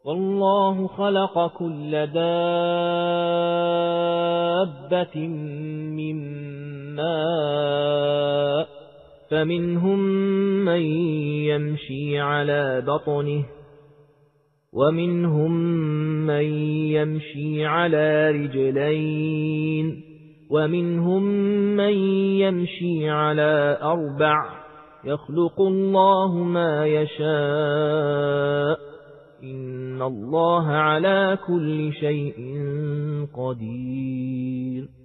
والله خلق كل دابة من ماء فمنهم من يمشي على بطنه ومنهم من يمشي على رجلين ومنهم من يمشي على 4 يخلق الله ما يشاء إن الله على كل شيء قدير